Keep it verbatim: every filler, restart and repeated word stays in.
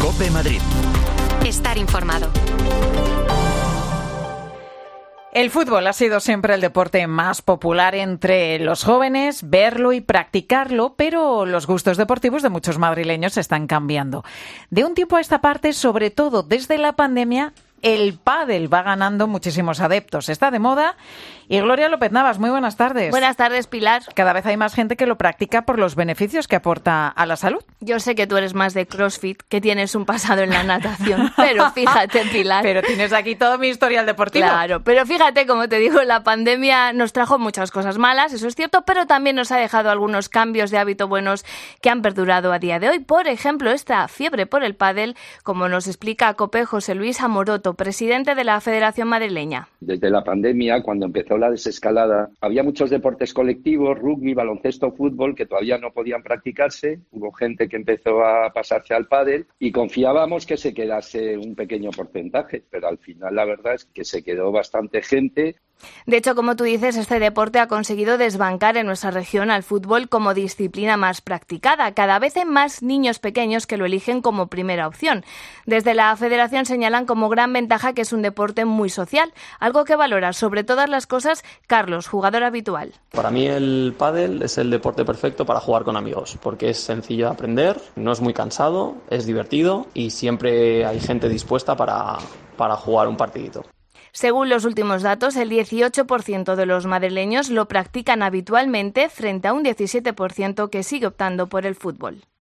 COPE Madrid. Estar informado. El fútbol ha sido siempre el deporte más popular entre los jóvenes, verlo y practicarlo, pero los gustos deportivos de muchos madrileños están cambiando. De un tiempo a esta parte, sobre todo desde la pandemia, el pádel va ganando muchísimos adeptos. Está de moda. Y Gloria López Navas, muy buenas tardes. Buenas tardes, Pilar. Cada vez hay más gente que lo practica por los beneficios que aporta a la salud. Yo sé que tú eres más de CrossFit, que tienes un pasado en la natación, pero fíjate, Pilar. Pero tienes aquí todo mi historial deportivo. Claro, pero fíjate, como te digo, la pandemia nos trajo muchas cosas malas, eso es cierto, pero también nos ha dejado algunos cambios de hábito buenos que han perdurado a día de hoy. Por ejemplo, esta fiebre por el pádel, como nos explica a COPE José Luis Amoroto, presidente de la Federación Madrileña. Desde la pandemia, cuando empezó la desescalada, había muchos deportes colectivos, rugby, baloncesto, fútbol, que todavía no podían practicarse. Hubo gente que empezó a pasarse al pádel y confiábamos que se quedase un pequeño porcentaje, pero al final la verdad es que se quedó bastante gente. De hecho, como tú dices, este deporte ha conseguido desbancar en nuestra región al fútbol como disciplina más practicada. Cada vez hay más niños pequeños que lo eligen como primera opción. Desde la Federación señalan como gran ventaja que es un deporte muy social, algo que valora sobre todas las cosas Carlos, jugador habitual. Para mí el pádel es el deporte perfecto para jugar con amigos, porque es sencillo de aprender, no es muy cansado, es divertido y siempre hay gente dispuesta para, para jugar un partidito. Según los últimos datos, el dieciocho por ciento de los madrileños lo practican habitualmente frente a un diecisiete por ciento que sigue optando por el fútbol.